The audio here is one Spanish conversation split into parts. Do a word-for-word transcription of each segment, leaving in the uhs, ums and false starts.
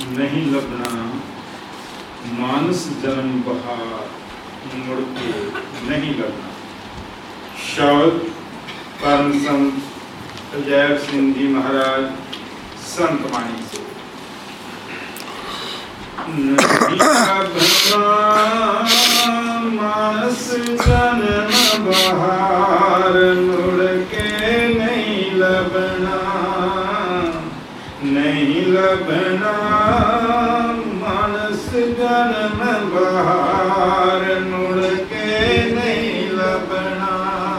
नहीं लबना, मानस जन्म बहार मुड़ के नहीं लबना। शब्द परम संत अजैब सिंह जी महाराज संत वाणी से। नहीं लबना मानस जन्म बहार मुड़ के नहीं लबना, नहीं लबना मानस जन्म बहार मुड़ के नहीं लबना।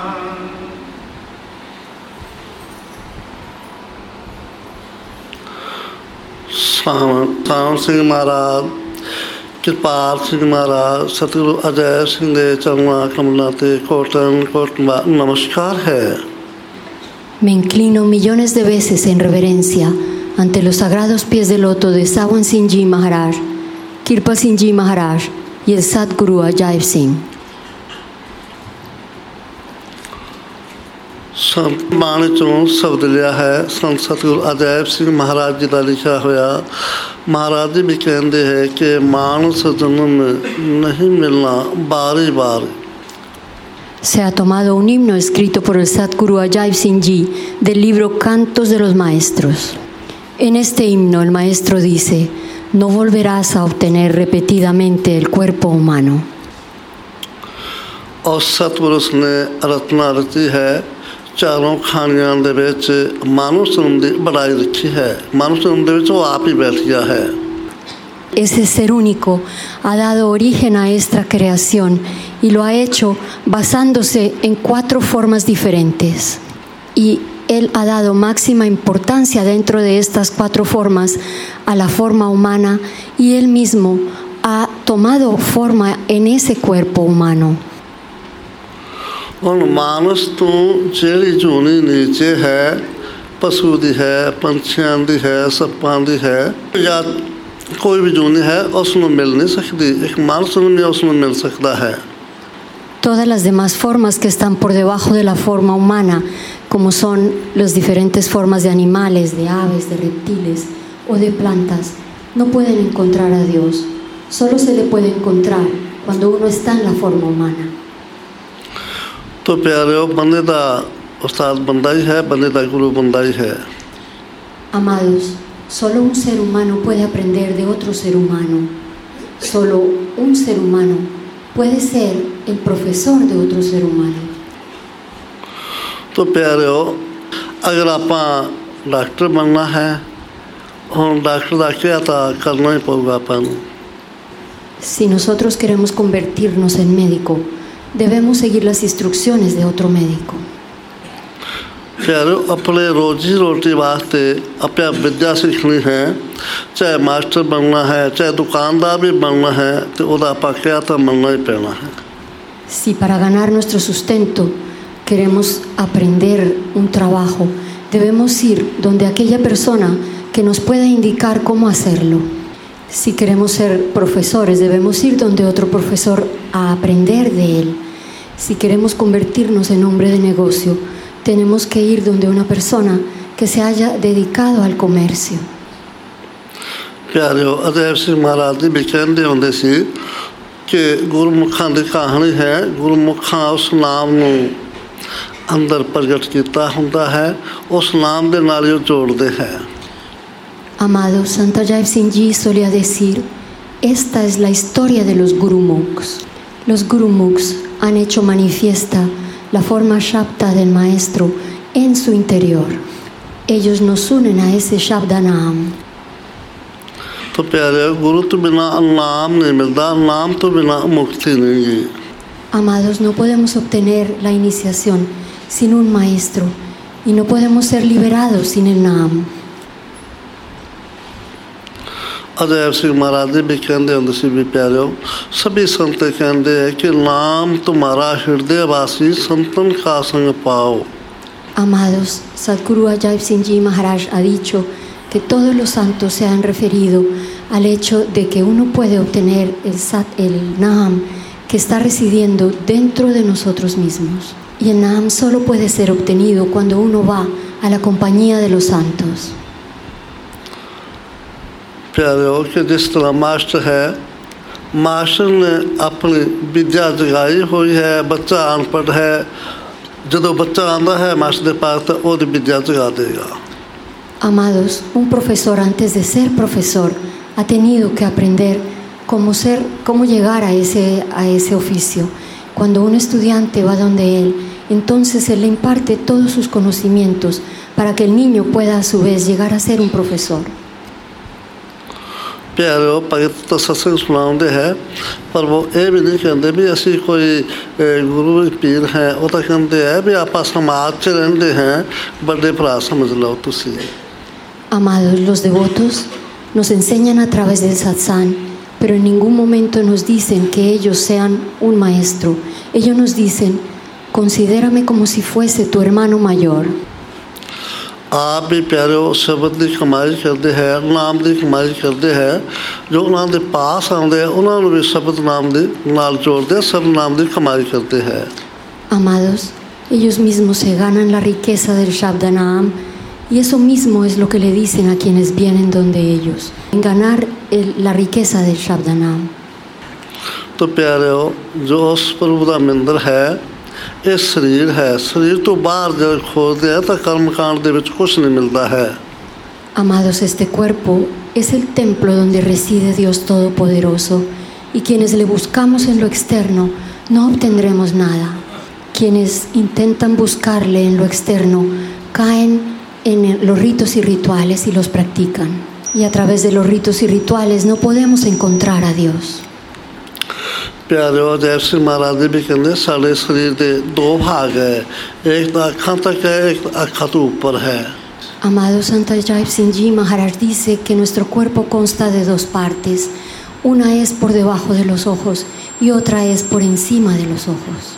सावन सिंह महाराज, कृपाल सिंह महाराज, सतगुरु अजय सिंह दे चरणा कमला ते कोटन कोट नमस्कार है। Me inclino millones de veces en reverencia ante los sagrados pies de loto de Sawan Singh Ji Maharaj, Kirpa Singh Ji Maharaj y el Sadguru Ajaib Singh. संत बाणी चों शब्द लिया है संत सतगुरु अजैब सिंह महाराज जी का लिखा हुआ। महाराज जी भी कहते हैं कि मानस जन्म नहीं मिलना बारी बारी। Se ha tomado un himno escrito por el Sadguru Ajaib Singh Ji del libro Cantos de los Maestros. En este himno el maestro dice: no volverás a obtener repetidamente el cuerpo humano. और सतपुरुष ने रचना रची है चारों खानियां दे विच मानव जन्म दी बढ़ाई रखी है। मानव जन्म दे विच वो आप ही बैठ गया है। Ese ser único ha dado origen a esta creación y lo ha hecho basándose en cuatro formas diferentes. Y Él ha dado máxima importancia dentro de estas cuatro formas a la forma humana y Él mismo ha tomado forma en ese cuerpo humano. और मानस तो जेड़ी जूनी नीचे है, पशु दी है, पंछियां दी है, सप्पां दी है या कोई भी जूनी है उसमें मिल नहीं सकती। एक मानस में उसमें मिल सकता है। Todas las demás formas que están por debajo de la forma humana, como son las diferentes formas de animales, de aves, de reptiles o de plantas, no pueden encontrar a Dios. Solo se le puede encontrar cuando uno está en la forma humana. तो प्यारे बंदे दा उस्ताद बंदा ही है, बंदे दा गुरु बंदा ही है। Amados, solo un ser humano puede aprender de otro ser humano. Solo un ser humano puede ser el profesor de otro ser humano. तो प्यारे अगर आपां डॉक्टर बनना है और डॉक्टर दा क्या था करना ही पड़ेगा अपन। Si nosotros queremos convertirnos en médico, debemos seguir las instrucciones de otro médico. प्यारे अपने रोजी रोटी वास्ते अपने विद्या सीखनी है, चाहे मास्टर बनना है, चाहे दुकानदार भी बनना है, तो उदा आपा क्या था बनना ही पड़ना है। Si para ganar nuestro sustento queremos aprender un trabajo, debemos ir donde aquella persona que nos pueda indicar cómo hacerlo. Si queremos ser profesores, debemos ir donde otro profesor a aprender de él. Si queremos convertirnos en hombre de negocio, tenemos que ir donde una persona que se haya dedicado al comercio. प्यारे अजैब सिंह महाराज जी भी कहते होंगे सी कि गुरमुखां दी कहानी है, गुरमुखां उस नाम नूं अंदर प्रगट कीता हुंदा है, उस नाम दे नाल ही जोड़दे हैं। Amado, Santo Ajaib Singh Ji solía decir: esta es la historia de los Gurumukhs. Los Gurumukhs han hecho manifiesta la forma Shabda del Maestro en su interior. Ellos nos unen a ese Shabda Naam. तो प्यारे गुरु तो बिना नाम नहीं मिलता, नाम तो बिना मुक्ति नहीं। Amados, no podemos obtener la iniciación sin un maestro y no podemos ser liberados sin el Naam. Ajaib सिंह महाराज जी भी कहते होंगे सी भी प्यारे सभी संत कहते हैं कि नाम तुम्हारा हृदय वासी संतन का संग पाओ। Amados, Sadguru Ajaib Singh Ji Maharaj ha dicho que todos los santos se han referido al hecho de que uno puede obtener el Sat, el Naam que está residiendo dentro de nosotros mismos. Y el Naam solo puede ser obtenido cuando uno va a la compañía de los santos. प्यारे कि जिस तरह मास्टर है, मास्टर ने अपनी विद्या जगाई हुई है, बच्चा अनपढ़ है, जब बच्चा आता है मास्टर के पास तो वो विद्या जगा देगा. Amados, un profesor antes de ser profesor ha tenido que aprender cómo ser, cómo llegar a ese, a ese oficio. Cuando un estudiante va donde él, entonces él le imparte todos sus conocimientos para que el niño pueda a su vez llegar a ser un profesor. प्यारे पवित्र सत्संग सुनाते हैं, पर वो ये भी नहीं कहते भी ऐसी कोई गुरु पीर हैं, वो तो कहते हैं भी आप समाज च रहते हैं, बड़े भरा समझ लो तुसी. Amados, los devotos nos enseñan a través del satsang, pero en ningún momento nos dicen que ellos sean un maestro. Ellos nos dicen, considérame como si fuese tu hermano mayor. आप भी प्यारे शब्द की कमाई करते हैं, नाम की कमाई करते हैं, जो उन्होंने पास आते हैं उन्होंने भी शब्द नाम की नाल जोड़ते हैं, सब नाम की कमाई करते हैं. Amados, ellos mismos se ganan la riqueza del Shabdanam y eso mismo es lo que le dicen a quienes vienen donde ellos, en ganar el, la riqueza del Shabdanam. तो प्यारे जो उस प्रभु का मंदिर है, ये शरीर है, शरीर तो बाहर जब खोलते हैं तो कर्मकांड के विच कुछ नहीं मिलता है. Amados, este cuerpo es el templo donde reside Dios Todopoderoso y quienes le buscamos en lo externo no obtendremos nada. Quienes intentan buscarle en lo externo caen en los ritos y rituales y los practican. Y a través de los ritos y rituales no podemos encontrar a Dios. प्यारे जय श्री महाराज जी भी कहते साढ़े शरीर के दो भाग है, एक अखा तक है, एक अखा तो ऊपर है. Amado Santa Jai Singh Ji Maharaj dice que nuestro cuerpo consta de dos partes, una es por debajo de los ojos y otra es por encima de los ojos.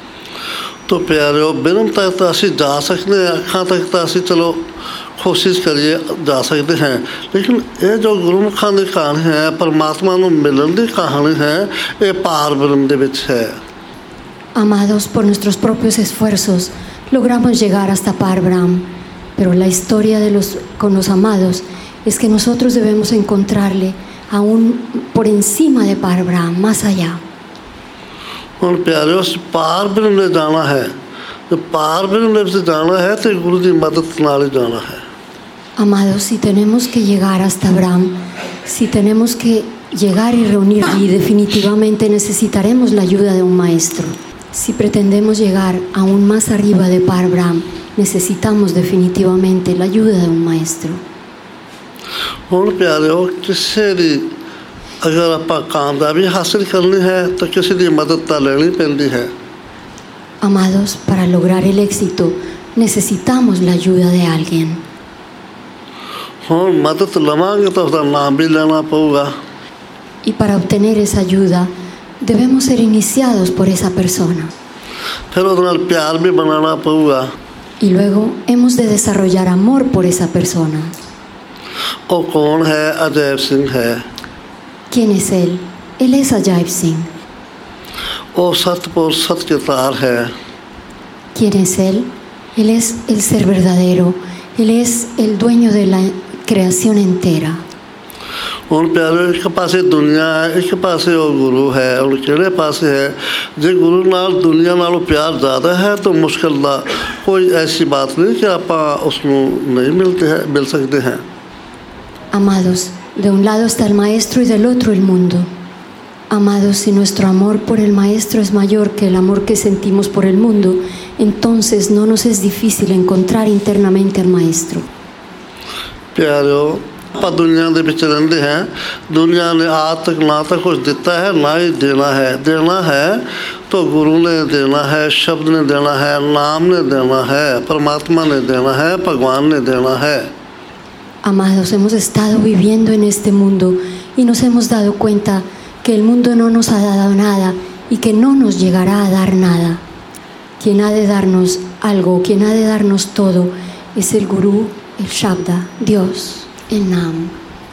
तो प्यारे बिरम तक तो असि जा सकते हैं, अखा तक तो असि चलो कोशिश करिए जा सकते हैं, लेकिन ये जो गुरुमुखां की कहानी है, परमात्मा को मिलन की कहानी है, ये पार ब्रह्म दे विच है. Amados, por nuestros propios esfuerzos logramos llegar hasta Par Brahm, pero la historia de los con los amados es que nosotros debemos encontrarle aún por encima de Par Brahm, más allá. और प्यारे उस पार ब्रह्म ने जाना है, तो पार ब्रह्म से जाना है तो गुरु की मदद नाल जाना है. Amados, si tenemos que llegar hasta Brahm, si tenemos que llegar y reunir allí, definitivamente necesitaremos la ayuda de un maestro. Si pretendemos llegar aún más arriba de Par Brahm, necesitamos definitivamente la ayuda de un maestro. और प्यारे किसी भी अगर आप कामयाबी हासिल करनी है तो किसी की मदद तो लेनी पैंदी है. Amados, para lograr el éxito necesitamos la ayuda de alguien. और मदद लवांगे तो उसका नाम भी लेना पड़ेगा. Y para obtener esa ayuda debemos ser iniciados por esa persona. फिर उसके नाल प्यार भी बनाना पड़ेगा. Y luego hemos de desarrollar amor por esa persona. और कौन है? अजय सिंह है. ¿Quién es él? Él es Ajaib Singh. और सतपुर सत के तार है. ¿Quién es él? Él es el ser verdadero. Él es el dueño de la creación entera. और प्यारे एक पासे दुनिया है, एक पासे और गुरु है, और केड़े पासे है जे गुरु नाल दुनिया नालों प्यार ज़्यादा है तो मुश्किल दा कोई ऐसी बात नहीं कि आप उसको नहीं मिलते हैं मिल सकते हैं. Amados, de un lado está el maestro y del otro el mundo. Amados, si nuestro amor por el maestro es mayor que el amor que sentimos por el mundo, entonces no nos es difícil encontrar internamente al maestro. प्यारो आप दुनिया के विच रहते हैं, दुनिया ने आज तक ना तो कुछ दिता है ना ही देना है. देना है तो गुरु ने देना है, शब्द ने देना है, नाम ने देना है, परमात्मा ने देना है, भगवान ने देना है. Amados, hemos estado viviendo en este mundo y nos hemos dado cuenta que el mundo no nos ha dado nada y que no nos llegará a dar nada. Quien ha de darnos algo, quien ha de darnos todo, es el Gurú, el Shabda, Dios, el Nam.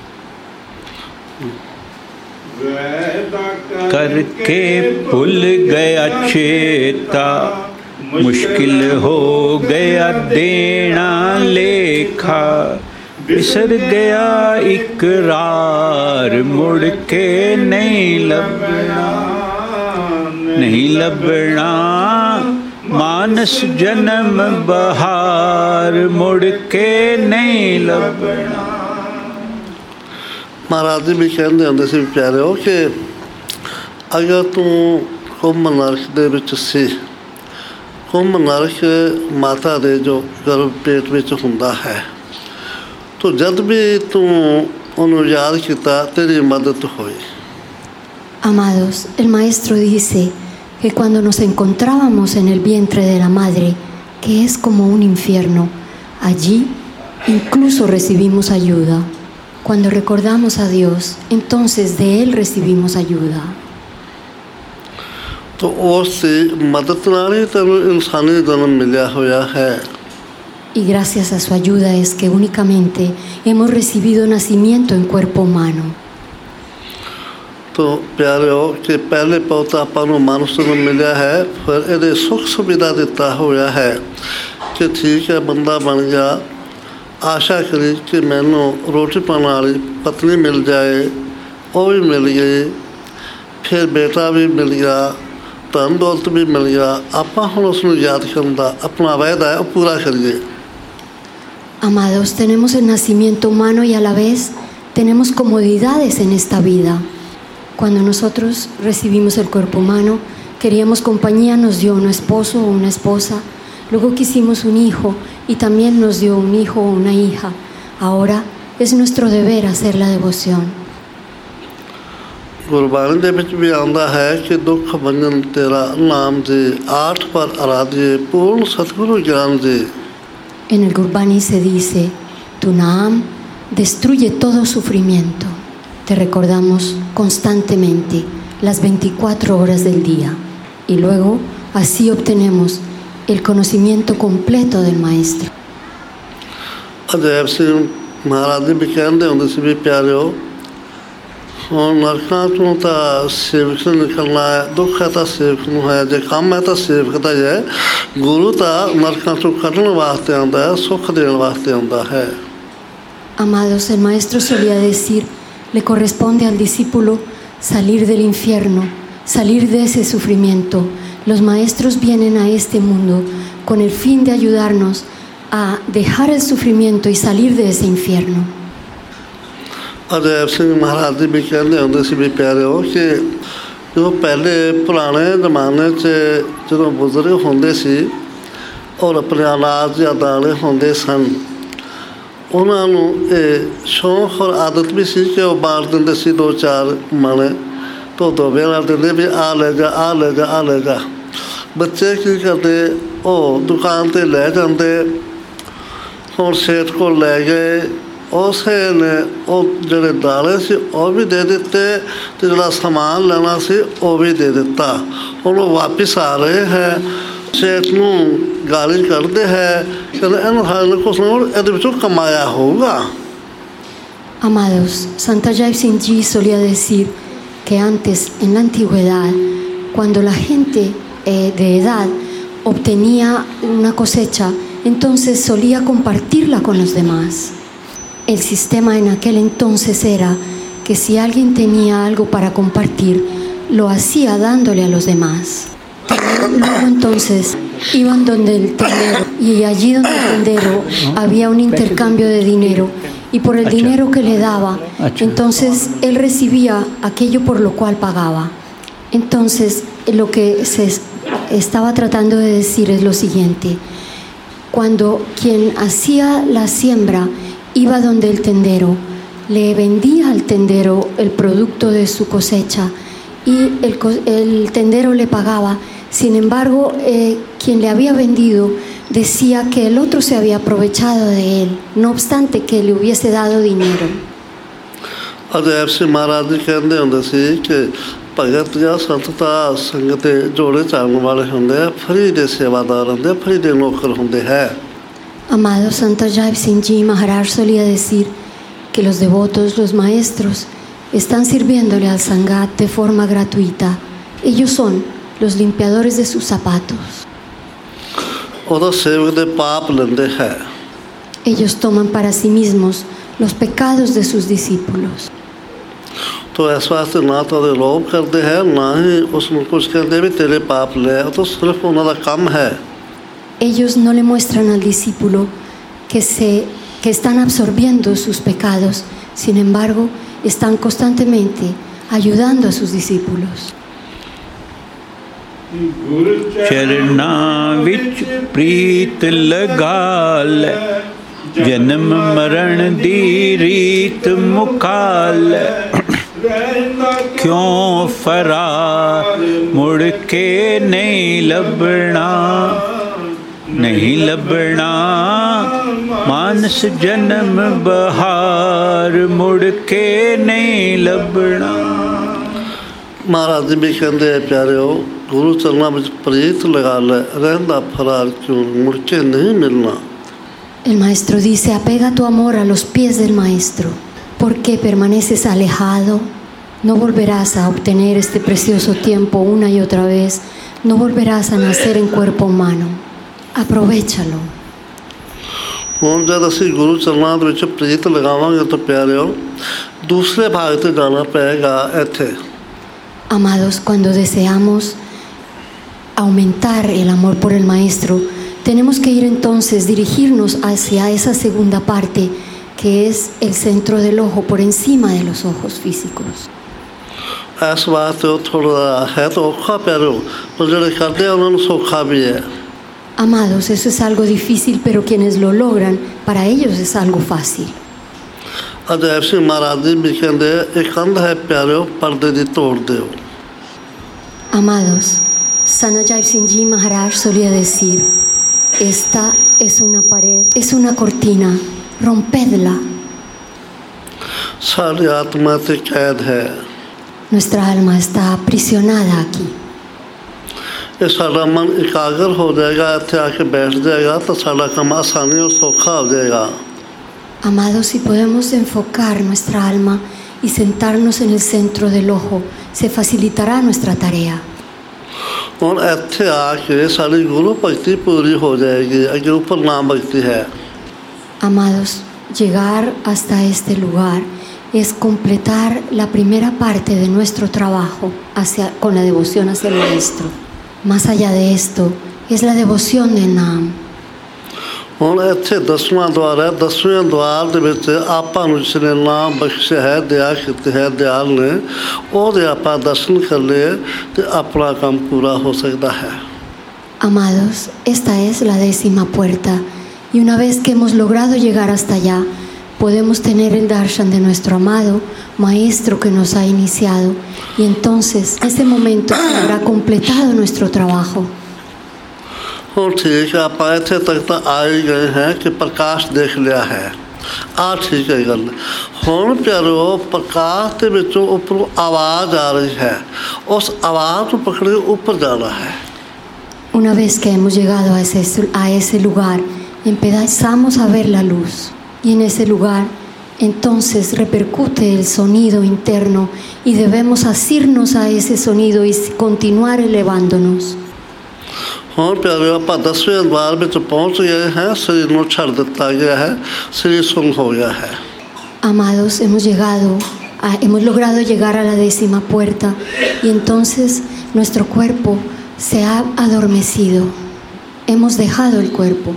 करके भूल गया चेता, मुश्किल हो गया देना लेखा, बिसर गया इकरार मुड़ के नहीं लबना नहीं लबना मानस जन्म बहार मुड़ के नहीं लबना। महाराज जी भी कहते होंगे सी प्यारे हो कि अगर तू कुंभ नरक दे विच सी कुंभ नरक माता दे जो गर्भ पेट विच हुंदा है तो जब भी तू उन्होंने याद किया तेरी मदद हुई। Amados, el maestro dice que cuando nos encontrábamos en el vientre de la madre, que es como un infierno, allí incluso recibimos ayuda. Cuando recordamos a Dios, entonces de Él recibimos ayuda. तो उससे मदद नाल ही तेनू इंसानी जन्म मिलिया होया है। Y gracias a su ayuda es que únicamente hemos recibido nacimiento en cuerpo humano. तो प्यारे हो कि पहले पौता अपन मनुष्य को मिला है फिर ये सुख सुविधा दिता होया है कि ठीक है बंदा बन गया आशा करी कि मैनू रोटी पाने वाली पत्नी मिल जाए वो भी मिल गई फिर बेटा भी मिल गया धन दौलत भी मिल गया आप हम उसमें याद करना अपना वायदा है वो पूरा करिए। Amados, tenemos el nacimiento humano y a la vez tenemos comodidades en esta vida. Cuando nosotros recibimos el cuerpo humano, queríamos compañía, nos dio un esposo o una esposa. Luego quisimos un hijo y también nos dio un hijo o una hija. Ahora es nuestro deber hacer la devoción. Gurbani दे विच भी आंदा है कि दुख भंजन तेरा नाम जी आठ पर आराध्य पूर्ण सतगुरु ज्ञान जी। En el Gurbani se dice, tu Naam destruye todo sufrimiento. Te recordamos constantemente las veinticuatro horas del día y luego así obtenemos el conocimiento completo del Maestro. Ajaib सिंह महाराज जी भी कहते होंगे सी भी प्यारे ਹੁਣ ਨਰਕਾਂ ਤੋਂ ਤਾਂ ਸੇਵਕ ਨਿਕਲਣਾ ਹੈ ਦੁੱਖ ਹੈ ਤਾਂ ਸੇਵਕ ਨੂੰ ਹੈ ਜੇ ਕੰਮ ਹੈ ਤਾਂ ਸੇਵਕ ਦਾ ਹੈ ਗੁਰੂ ਤਾਂ ਨਰਕਾਂ ਤੋਂ ਕੱਢਣ ਵਾਸਤੇ ਆਉਂਦਾ ਹੈ ਸੁੱਖ ਦੇਣ ਵਾਸਤੇ ਆਉਂਦਾ ਹੈ। Amados, el maestro solía decir, le corresponde al discípulo salir del infierno, salir de ese sufrimiento. Los maestros vienen a este mundo con el fin de ayudarnos a dejar el sufrimiento y salir de ese infierno. Ajaib सिंह महाराज जी भी कहते होंगे सी भी प्यारे हो कि जो पहले पुराने जमाने च जो बुजुर्ग होंगे सी और अपने अनाज या दाने होंगे सन उन्होंने ये शौक और आदत भी सी कि वो बांट देंगे सी दो चार माने तो दो बेला देंगे भी आ ले जा आ ले जा आ ले जा बच्चे की करते वो दुकान पर ले जाते और सेठ को ले गए उसे ने वो जोड़े दाने से वो भी दे देते तो जोड़ा सामान लेना से वो भी दे देता और वो वापस आ रहे हैं सेठ नू गाली करते हैं कहते इन खाने को सुनो ये बच्चों कमाया होगा। Amados, Santa Jai Singh Ji solía decir que antes en la antigüedad cuando la gente eh, de edad obtenía una cosecha entonces solía compartirla con los demás. El sistema en aquel entonces era que si alguien tenía algo para compartir, lo hacía dándole a los demás. Luego entonces iban donde el tendero y allí donde el tendero había un intercambio de dinero y por el dinero que le daba, entonces él recibía aquello por lo cual pagaba. Entonces lo que se estaba tratando de decir es lo siguiente: cuando quien hacía la siembra iba donde el tendero, le vendía al tendero el producto de su cosecha y el, el tendero le pagaba. Sin embargo, eh, quien le había vendido decía que el otro se había aprovechado de él, no obstante que le hubiese dado dinero. Ajaib सिंह महाराज जी कहते होंगे सी कि भगत या संतता संगत जोड़े चालने वाले होंगे फ्री दे सेवादार होंगे फ्री दे नौकर होंगे है। Amado Santa Jai Singh Ji Maharaj solía decir que los devotos, los maestros, están sirviéndole al Sangat de forma gratuita. Ellos son los limpiadores de sus zapatos. Ellos toman para sí mismos los pecados de sus discípulos. तो इस वास्ते ना तो वो लोभ करते हैं ना ही उसमें कुछ कहते भी तेरे पाप ले तो सिर्फ उन्होंने कम है. Ellos no le muestran al discípulo que, se, que están absorbiendo sus pecados, sin embargo, están constantemente ayudando a sus discípulos. चरना विच प्रीत लगा ले जन्म मरण दी रीत मुकाल क्यों फरार मुड़ के नहीं लबना नहीं लबना मानस जन्म बहार मुड़ के नहीं लबना. महाराज जी भी कहते हैं प्यारे हो गुरु चरणा में प्रीत लगा ले रहना फरार क्यों मुड़ के नहीं मिलना. El maestro dice, apega tu amor a los pies del maestro. ¿Por qué permaneces alejado? No volverás a obtener este precioso tiempo una y otra vez. No volverás a nacer en cuerpo humano. Aprovechalo. ਹੁਣ ਜਦ ਅਸੀਂ ਗੁਰੂ ਚਰਨਾਂ ਦੇ ਵਿੱਚ ਪ੍ਰੀਤ ਲਗਾਵਾਂਗੇ ਤਾਂ ਪਿਆਰਿਓ ਦੂਸਰੇ ਭਾਗ ਤੇ ਜਾਣਾ ਪਏਗਾ ਇੱਥੇ. Amados, cuando deseamos aumentar el amor por el maestro, tenemos que ir entonces, dirigirnos hacia esa segunda parte que es el centro del ojo, por encima de los ojos físicos. ਇਸ ਵਾਸਤੇ ਉਹ ਥੋੜਾ ਹੈ ਤਾਂ ਔਖਾ ਪਿਆਰਿਓ ਪਰ ਜਿਹੜੇ ਕਰਦੇ ਆ ਉਹਨਾਂ ਨੂੰ ਸੌਖਾ ਵੀ ਹੈ. Amados, eso es algo difícil, pero quienes lo logran, para ellos es algo fácil. Ajaib ਸਿੰਘ ਮਹਾਰਾਜ ਜੀ ਵੀ ਕਹਿੰਦੇ ਇਹ ਕੰਧ ਹੈ ਪਿਆਰਿਓ ਪਰਦੇ ਦੀ ਤੋੜ ਦਿਓ. Amados, San Ajay Singh Ji Maharaj solía decir, esta es una pared, es una cortina, rompedla. ਸਾਡੀ ਆਤਮਾ ਤੇ ਕੈਦ ਹੈ. Nuestra alma está aprisionada aquí. ਇਹ ਸਾਡਾ ਮਨ ਇਕਾਗਰ ਹੋ ਜਾਏਗਾ ਇੱਥੇ ਆ ਕੇ ਬੈਠ ਜਾਏਗਾ ਤਾਂ ਸਾਡਾ ਕੰਮ ਆਸਾਨੀ ਔਰ ਸੌਖਾ ਹੋ ਜਾਏਗਾ. Amados, si podemos enfocar nuestra alma y sentarnos en el centro del ojo, se facilitará nuestra tarea. ਹੁਣ ਇੱਥੇ ਆ ਕੇ ਸਾਡੀ ਗੁਰੂ ਭਗਤੀ ਪੂਰੀ ਹੋ ਜਾਏਗੀ ਅੱਗੇ ਉੱਪਰ ਨਾਮ ਭਗਤੀ ਹੈ. Amados, llegar hasta este lugar es completar la primera parte de nuestro trabajo hacia, con la devoción hacia el maestro. Más allá de esto es la devoción del Naam. ਹੁਣ ਇੱਥੇ ਦਸਵਾਂ ਦੁਆਰ ਹੈ. ਦਸਵੇਂ ਦੁਆਰ ਦੇ ਵਿੱਚ ਆਪਾਂ ਨੂੰ ਜਿਸ ਨੇ ਨਾਮ ਬਖਸ਼ਿਆ ਹੈ ਦਇਆ ਕੀਤੀ ਹੈ ਦਿਆਲ ਨੇ ਉਹਦੇ ਆਪਾਂ ਦਰਸ਼ਨ ਕਰ ਲਏ ਤੇ ਆਪਣਾ ਕੰਮ ਪੂਰਾ ਹੋ ਸਕਦਾ ਹੈ. Amados, esta es la décima puerta y una vez que hemos logrado llegar hasta allá podemos tener el darshan de nuestro amado maestro que nos ha iniciado y entonces en ese momento se habrá completado nuestro trabajo. ਹੁਣ ਠੀਕ ਹੈ ਆਪਾਂ ਇੱਥੇ ਤੱਕ ਤਾਂ ਆ ਹੀ ਗਏ ਹੈ ਕਿ ਪ੍ਰਕਾਸ਼ ਦੇਖ ਲਿਆ ਹੈ ਆ ਠੀਕ ਹੈ ਗੱਲ. ਹੁਣ ਪਿਆਰੋ ਪ੍ਰਕਾਸ਼ ਦੇ ਵਿੱਚੋਂ ਉੱਪਰੋਂ ਆਵਾਜ਼ ਆ ਰਹੀ ਹੈ ਉਸ ਆਵਾਜ਼ ਨੂੰ ਪਕੜ ਕੇ ਉੱਪਰ ਜਾਣਾ ਹੈ. Una vez que hemos llegado a ese, a ese lugar empezamos a ver la luz y en ese lugar entonces repercute el sonido interno y debemos asirnos a ese sonido y continuar elevándonos. ਹੁਣ ਪਿਆਰਿਓ ਆਪਾਂ ਦਸਵੇਂ ਦਵਾਰ ਵਿੱਚ ਪਹੁੰਚ ਗਏ ਹੈ ਸਰੀਰ ਨੂੰ ਛੱਡ ਦਿੱਤਾ ਗਿਆ ਹੈ ਸਰੀਰ ਸੁੰਨ ਹੋ ਗਿਆ ਹੈ. Amados, hemos llegado a, hemos logrado llegar a la décima puerta y entonces nuestro cuerpo se ha adormecido. Hemos dejado el cuerpo.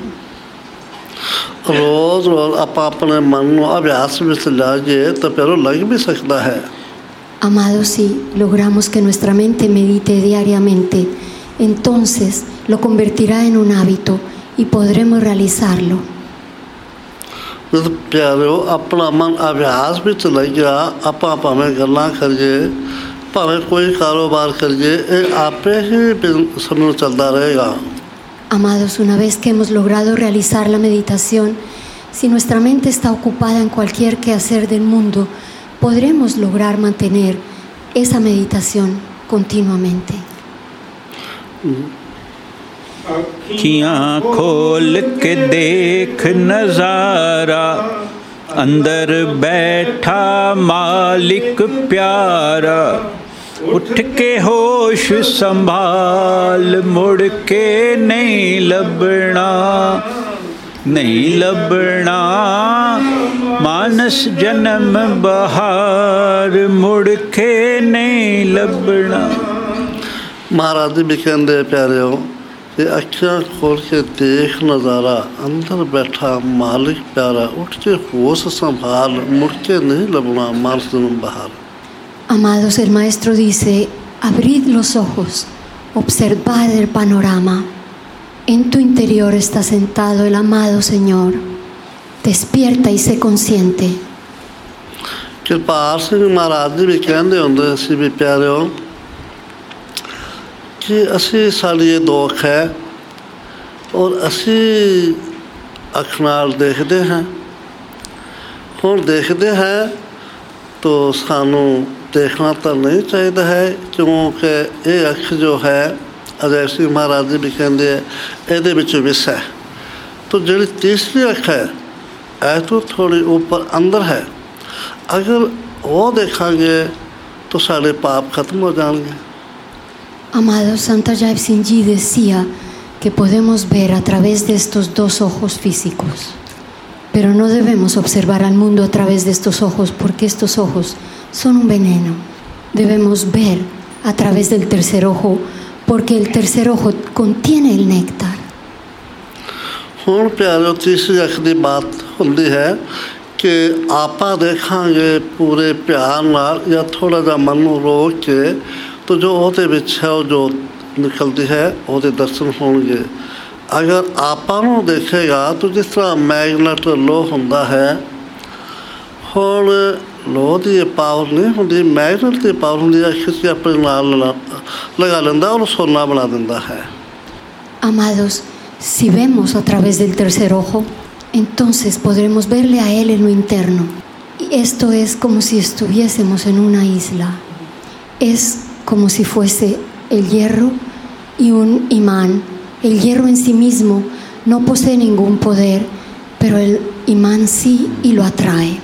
ਰੋਜ਼ ਰੋਜ਼ ਆਪਾਂ ਆਪਣੇ ਮਨ ਨੂੰ ਅਭਿਆਸ ਵਿੱਚ ਲਾਈਏ ਤਾਂ ਪਿਆਰਿਓ ਲੱਗ ਵੀ ਸਕਦਾ ਹੈ. Amados, si logramos que nuestra mente medite diariamente, entonces lo convertirá en un hábito y podremos realizarlo. ਜਦ ਪਿਆਰਿਓ ਆਪਣਾ ਮਨ ਅਭਿਆਸ ਵਿੱਚ ਲੱਗਿਆ ਆਪਾਂ ਭਾਵੇਂ ਗੱਲਾਂ ਕਰੀਏ ਭਾਵੇਂ ਕੋਈ ਕਾਰੋਬਾਰ ਕਰੀਏ ਇਹ ਆਪੇ ਹੀ ਸਮੇਂ ਚੱਲਦਾ ਰਹੇਗਾ. Amados, una vez que hemos logrado realizar la meditación, si nuestra mente está ocupada en cualquier quehacer del mundo, podremos lograr mantener esa meditación continuamente. अखियाँ खोल के देख नजारा अंदर बैठा मालिक प्यारा उठ के होश संभाल मुड़ के नहीं लबना नहीं लबना मानस जन्म बहार मुड़ के नहीं लबना। महाराज जी भी कहते प्यारे हो कि अखियाँ खोल के देख नज़ारा, अंदर बैठा मालिक प्यारा, उठ के होश संभाल, मुड़ के नहीं लबना मानस जन्म बहार। Amados, el maestro dice, abrid los ojos, observad el panorama. En tu interior está sentado el amado Señor. Despierta y sé consciente. कृपाल सिंह महाराज जी भी कहते होंगे असी भी प्यारे हो कि असी साड़ी ये दो अख है और असी अख नाल देखते हैं। हुण देखते हैं तो सानू देखना तो नहीं चाहिए है, क्योंकि ये अख जो है अजय सिंह महाराज जी भी कहते हैं ये विच विस है। तो जी तीसरी अख है ऐ तो थोड़ी ऊपर अंदर है, अगर वो देखांगे तो सारे पाप खत्म हो जाएंगे। Amado, Santa Jai Singh Ji decía que podemos ver a través de estos dos ojos físicos, pero no debemos observar al mundo a través de estos ojos, porque estos ojos son un veneno. Debemos ver a través del tercer ojo, porque el tercer ojo contiene el néctar. हुण प्यारे तीसरी अख की बात होती है कि आपा देखांगे पूरे प्यार नाल या थोड़ा जा मन रोक के, तो जो ਉਹਦੇ ਵਿੱਚ है जो निकलती है ਉਹਦੇ दर्शन होंगे। अगर आपा ਨੂੰ देखेगा तो जिस तरह मैगनेट लो होंदा है, ਹੁਣ ਲੋਹ ਦੀ पावर नहीं होंदी, मैगनेट की पावर होंदी है, खिच के अपने नाल लगा लेंदा और सोना बना देंदा है। Amados, si vemos a través del tercer ojo, entonces podremos verle a Él en lo interno. Y esto es como si estuviésemos en una isla. Es como si fuese el hierro y un imán. El hierro en sí mismo no posee ningún poder, pero el imán sí y lo atrae.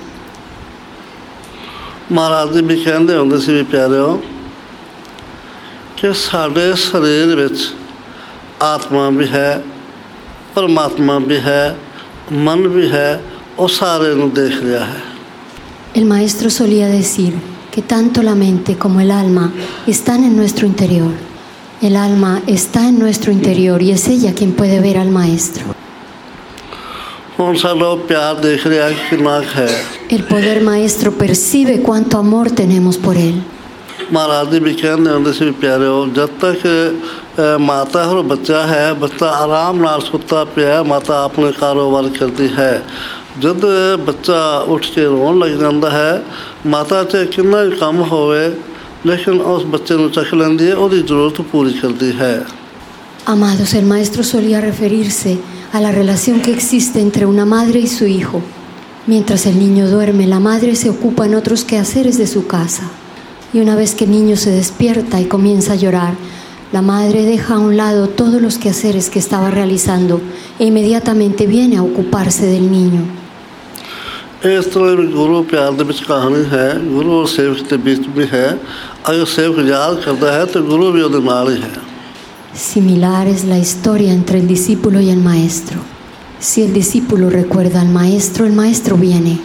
महाराज जी भी कहते होंगे सी भी प्यारे हो कि साढ़े शरीर विच आत्मा भी है, परमात्मा भी है, मन भी है, और सारे नूं देख लिया है। El maestro solía decir que tanto la mente como el alma están en nuestro interior. El alma está en nuestro interior y es ella quien puede ver al maestro. हुण साडा प्यार देख रहा है कितना है। El poder maestro percibe cuánto amor tenemos por él. महाराज जी भी कहते होंगे सी भी प्यारे हो जब तक माता और बच्चा है, बच्चा आराम नाल सुता पिया, माता अपने कारोबार करती है। जब बच्चा उठ के रोन लग जाता है, माता चाहे कितना भी कम होवे लेकिन उस बच्चे को चख लेंदी है, उसकी जरूरत पूरी करती है। Amados, el maestro solía referirse a la relación que existe entre una madre y su hijo. Mientras el niño duerme, la madre se ocupa en otros quehaceres de su casa. Y una vez que el niño se despierta y comienza a llorar, la madre deja a un lado todos los quehaceres que estaba realizando e inmediatamente viene a ocuparse del niño. इस तरह गुरु प्यार के बीच कहानी है, गुरु और सेवक के बीच भी है। अगर सेवक याद करता है तो गुरु भी उसके नाल ही है। Similar es la historia entre el discípulo y el maestro. Si el discípulo recuerda al maestro, el maestro viene.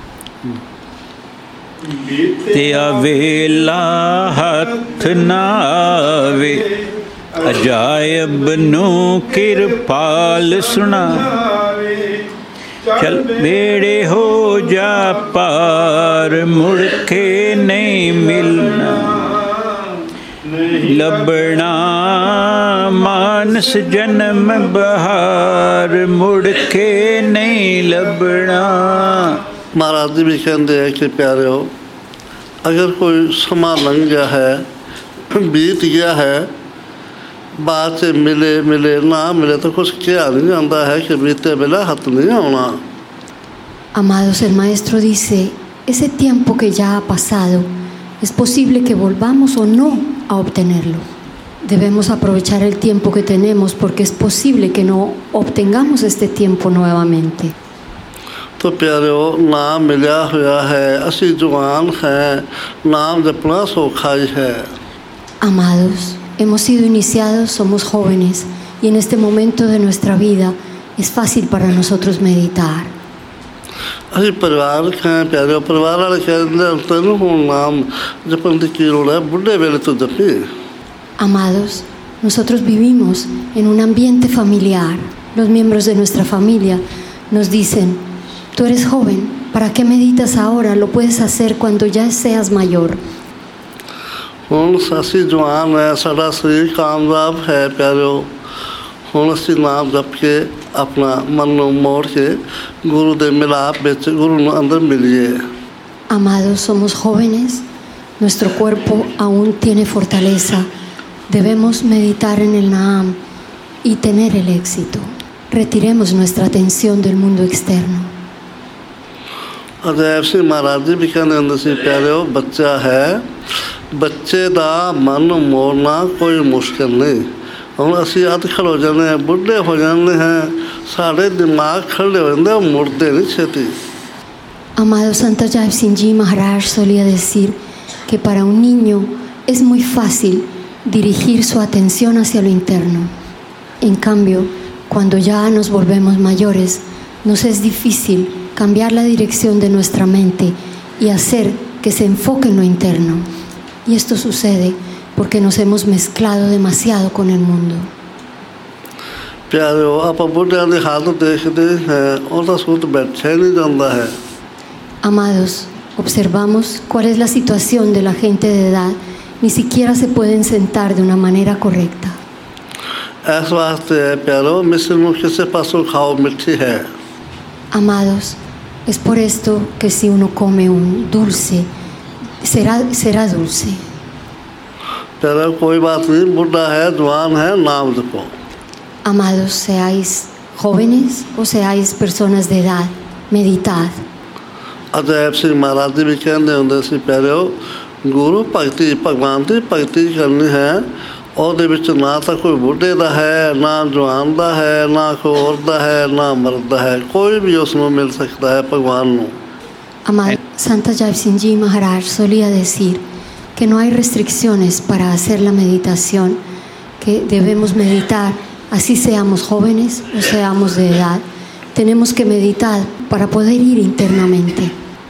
Tia vela hath na aave, ajaib nu kirpal suna, चल बेड़े हो जा पार मुड़ के नहीं मिलना, लबना मानस जन्म बहार मुड़ के नहीं लबना। महाराज जी भी कहते हैं कि प्यारे हो अगर कोई समा लंघ गया है, बीत गया है, बाद से मिले मिले ना मिले तो कुछ क्या नहीं जानता है कि बीते बेला हाथ नहीं होना। Amados, el maestro dice, ese tiempo que ya ha pasado, es posible que volvamos o no a obtenerlo. Debemos aprovechar el tiempo que tenemos porque es posible que no obtengamos este tiempo nuevamente. तो प्यारे हो नाम मिला हुआ है, असी जुआन है, नाम जपना सौखाई है। Amados, hemos sido iniciados, somos jóvenes y en este momento de nuestra vida es fácil para nosotros meditar. ਅਸੀਂ ਪਰਿਵਾਰ ਖਾਂ ਪਿਆਰੇ ਪਰਿਵਾਰ ਵਾਲੇ ਕਹਿੰਦੇ ਤੈਨੂੰ ਹੁਣ ਨਾਮ ਜਪਣ ਦੀ ਕੀ ਲੋੜ ਹੈ ਬੁੱਢੇ ਵੇਲੇ ਤੋਂ ਜਪੀ Amados, nosotros vivimos en un ambiente familiar. Los miembros de nuestra familia nos dicen, tú eres joven, ¿para qué meditas ahora? Lo puedes hacer cuando ya seas mayor. ਹੁਣ ਅਸੀਂ ਜਵਾਨ ਹੈ ਸਾਡਾ ਸਰੀਰ ਕਾਮਯਾਬ ਹੈ ਪਿਆਰਿਓ ਹੁਣ ਅਸੀਂ ਨਾਮ ਜਪ ਕੇ ਆਪਣਾ ਮਨ ਨੂੰ ਮੋੜ ਕੇ ਗੁਰੂ ਦੇ ਮਿਲਾਪ ਵਿੱਚ ਗੁਰੂ ਨੂੰ ਅੰਦਰ ਮਿਲੀਏ Amados, somos jóvenes, nuestro cuerpo aún tiene fortaleza. Debemos meditar en el Naam y tener el éxito. Retiremos nuestra atención del mundo externo. Ajaib ਸਿੰਘ ਮਹਾਰਾਜ ਜੀ ਵੀ ਕਹਿੰਦੇ ਹੁੰਦੇ ਸੀ ਪਿਆਰਿਓ ਬੱਚਾ ਹੈ ਬੱਚੇ ਦਾ ਮਨ ਮੋੜਨਾ ਕੋਈ ਮੁਸ਼ਕਿਲ ਨਹੀਂ ਹੁਣ ਅਸੀਂ ਅੱਧ ਖੜ੍ਹ ਹੋ ਜਾਂਦੇ ਹਾਂ ਬੁੱਢੇ ਹੋ ਜਾਂਦੇ ਹਾਂ ਸਾਡੇ ਦਿਮਾਗ ਖੜ੍ਹੇ ਹੋ ਜਾਂਦੇ ਮੁੜਦੇ ਨਹੀਂ ਛੇਤੀ Amado Santa Jai Singh Ji Maharaj solía decir que para un niño es muy fácil dirigir su atención hacia lo interno. En cambio, cuando ya nos volvemos mayores, nos es difícil cambiar la dirección de nuestra mente y hacer que se enfoque en lo interno. Y esto sucede porque nos hemos mezclado demasiado con el mundo. ਪਿਆਰਿਓ ਆਪਾਂ ਬੁੱਢਿਆਂ ਦੀ ਹਾਲਤ ਦੇਖਦੇ ਹਾਂ ਉਹਦਾ ਸੂਤ ਬੈਠਿਆ ਨਹੀਂ ਜਾਂਦਾ ਹੈ Amados, observamos cuál es la situación de la gente de edad, ni siquiera se pueden sentar de una manera correcta. ਇਸ ਵਾਸਤੇ ਪਿਆਰਿਓ ਮਿਸਰ ਨੂੰ ਕਿਸੇ ਪਾਸੋਂ ਖਾਓ ਮਿੱਠੀ ਹੈ Amados, es por esto que si uno come un dulce, será, será dulce. ਪਿਆਰਿਓ ਕੋਈ ਬਾਤ ਨਹੀਂ ਬੁੱਢਾ ਹੈ ਜਵਾਨ ਹੈ ਨਾਮ ਜਪੋ Amados, seáis jóvenes o seáis personas de edad, meditad. Ajaib ਸਿੰਘ ਮਹਾਰਾਜ ਜੀ ਵੀ ਕਹਿੰਦੇ ਹੁੰਦੇ ਸੀ ਪਿਆਰਿਓ ਗੁਰੂ ਭਗਤੀ ਭਗਵਾਨ ਦੀ ਭਗਤੀ ਕਰਨੀ ਹੈ ਉਹਦੇ ਵਿੱਚ ਨਾ ਤਾਂ ਕੋਈ ਬੁੱਢੇ ਦਾ ਹੈ ਨਾ ਜਵਾਨ ਦਾ ਹੈ ਨਾ ਕੋਈ ਔਰਤ ਦਾ ਹੈ ਨਾ ਮਰਦ ਦਾ ਹੈ ਕੋਈ ਵੀ ਉਸ ਨੂੰ ਮਿਲ ਸਕਦਾ ਹੈ ਭਗਵਾਨ ਨੂੰ Amado Santa Jai Singh Ji Maharaj solía decir que no hay restricciones para hacer la meditación, que debemos meditar así seamos jóvenes o seamos de edad. Tenemos que meditar para poder ir internamente.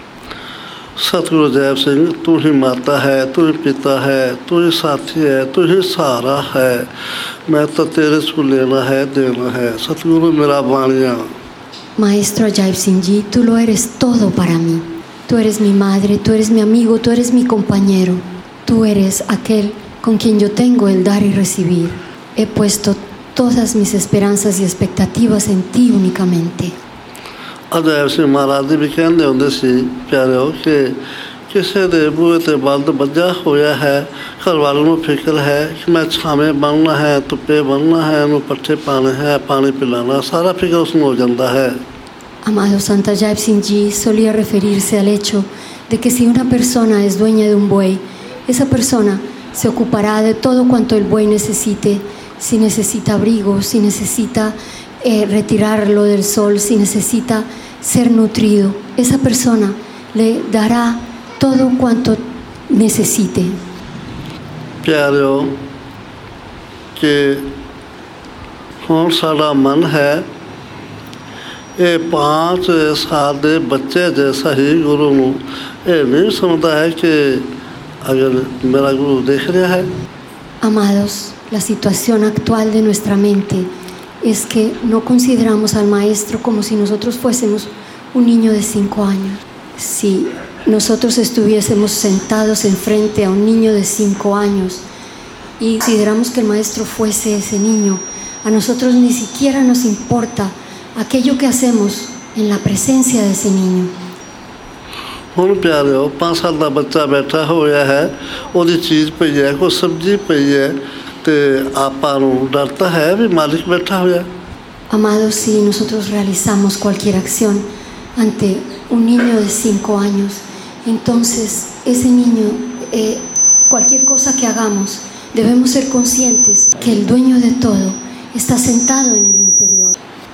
सतगुरु जैब सिंह तू ही माता है तू ही पिता है तू ही साथी है तू ही सहारा है मैं तो तेरे से लेना है देना है सतगुरु मेरा बाणिया Maestro Ajay Singh Ji, tú lo eres todo para mí. Tú eres mi madre, tú eres mi amigo, tú eres mi compañero. Tú eres aquel con quien yo tengo el dar y recibir. He puesto todas mis esperanzas y expectativas en ti únicamente. Ajaib ਸਿੰਘ ਮਹਾਰਾਜ ਜੀ ਵੀ ਕਹਿੰਦੇ ਹੁੰਦੇ ਸੀ ਪਿਆਰਿਓ ਕਿ ਕਿਸੇ ਦੇ ਬੂਹੇ 'ਤੇ ਬਲਦ ਵੱਜਾ ਹੋਇਆ ਹੈ ਘਰ ਵਾਲੇ ਨੂੰ ਫਿਕਰ ਹੈ ਕਿ ਮੈਂ ਛਾਵੇਂ ਬਣਨਾ ਹੈ ਧੁੱਪੇ ਬਣਨਾ ਹੈ ਉਹਨੂੰ ਪੱਠੇ ਪਾਉਣੇ ਹੈ ਪਾਣੀ ਪਿਲਾਉਣਾ ਸਾਰਾ ਫਿਕਰ ਉਸ ਨੂੰ ਹੋ ਜਾਂਦਾ ਹੈ Amado Santa Jai Singh Ji solía referirse al hecho de que si una persona es dueña de un buey, esa persona se ocupará de todo cuanto el buey necesite, si necesita abrigo, si necesita eh, retirarlo del sol, si necesita ser nutrido, esa persona le dará todo cuanto necesite. ਪਿਆਰਿਓ ਕਿ ਹੁਣ ਸਾਡਾ ਮਨ ਹੈ ਇਹ ਪਾँच ਸਾਲ ਦੇ ਬੱਚੇ ਜੈਸਾ ਹੀ ਗੁਰੂ ਨੂੰ ਇਹ ਨਹੀਂ ਸਮਝਦਾ ਹੈ ਕਿ ਅਗਰ ਮੇਰਾ ਗੁਰੂ ਦੇਖ ਰਿਹਾ ਹੈ Amados, la situación actual de nuestra mente es que no consideramos al maestro como si nosotros fuésemos un niño de cinco años. Si nosotros estuviésemos sentados enfrente a un niño de cinco años y consideramos que el maestro fuese ese niño, a nosotros ni siquiera nos importa aquello que hacemos en la presencia de ese niño. ਹੁਣ ਪਿਆਰਿਓ ਪੰਜ ਸਾਲ ਦਾ ਬੱਚਾ ਬੈਠਾ ਹੋਇਆ ਹੈ ਉਹਦੀ ਚੀਜ਼ ਪਈ ਹੈ ਕੋਈ ਸਬਜ਼ੀ ਪਈ ਹੈ ਤੇ ਆਪਾਂ ਨੂੰ ਡਰ ਤਾਂ ਹੈ ਵੀ ਮਾਲਿਕ ਬੈਠਾ ਹੋਇਆ Amados, si nosotros realizamos cualquier acción ante un niño de cinco años, entonces ese niño, eh, cualquier cosa que hagamos, debemos ser conscientes que el dueño de todo está sentado en el interior.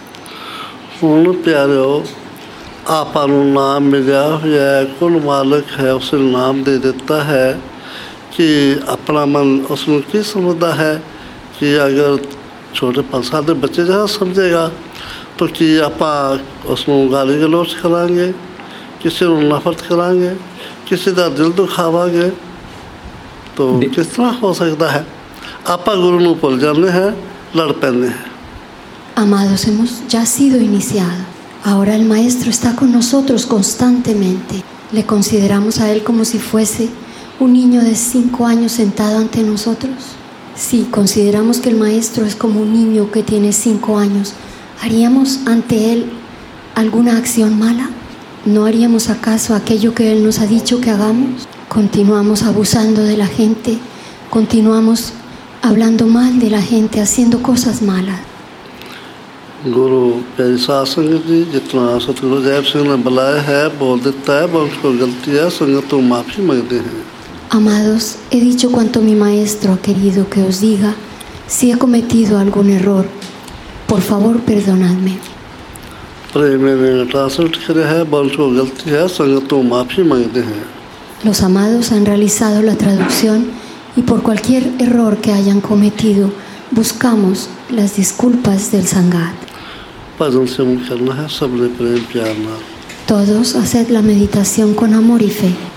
ਹੁਣ ਪਿਆਰਿਓ ਆਪਾਂ ਨੂੰ ਨਾਮ ਮਿਲਿਆ ਹੋਇਆ ਕੁਲ ਮਾਲਕ ਹੈ ਉਸ ਨੂੰ ਨਾਮ ਦੇ ਦਿੱਤਾ ਹੈ ਕਿ ਆਪਣਾ ਮਨ ਉਸ ਨੂੰ ਕੀ ਸਮਝਦਾ ਹੈ ਕਿ ਅਗਰ ਛੋਟੇ ਪੰਜ ਸਾਲ ਦੇ ਬੱਚੇ ਜਿਹੜਾ ਸਮਝੇਗਾ तो कि ਆਪਾਂ ਉਸ ਨੂੰ ਗਾਲੀ ਗਲੋਚ ਕਰਾਂਗੇ, ਕਿਸੇ ਨੂੰ ਨਫ਼ਰਤ ਕਰਾਂਗੇ, ਕਿਸੇ ਦਾ ਦਿਲ ਦੁਖਾਵਾਂਗੇ, तो किस तरह हो सकता है? ਆਪਾਂ ਗੁਰੂ ਨੂੰ ਭੁੱਲ ਜਾਂਦੇ हैं, लड़ ਪੈਂਦੇ हैं। Amados, hemos ya sido iniciado. Ahora el Maestro está con nosotros constantemente. ¿Le consideramos a Él como si fuese un niño de cinco años sentado ante nosotros? Si consideramos que el Maestro es como un niño que tiene cinco años, ¿haríamos ante Él alguna acción mala? ¿No haríamos acaso aquello que Él nos ha dicho que hagamos? Continuamos abusando de la gente, continuamos hablando mal de la gente, haciendo cosas malas. गुरु प्यारी साध संगत जी, जितना सतगुरु जैब सिंह ने बुलाया है, बोल देता है, बहुत को गलती है, संगत तो माफ़ी मांगते हैं। Amados, he dicho cuanto mi Maestro ha querido que os diga. Si he cometido algún error, por favor perdonadme. प्रेम ने ट्रांसलेट किया है, बहुत को गलती है, संगत तो माफ़ी मांगते हैं। Los amados han realizado la traducción y por cualquier error que hayan cometido, buscamos las disculpas del Sangat. भजन से करना है, सबने प्रेम प्यार ना। Todos haced la meditación con amor y fe.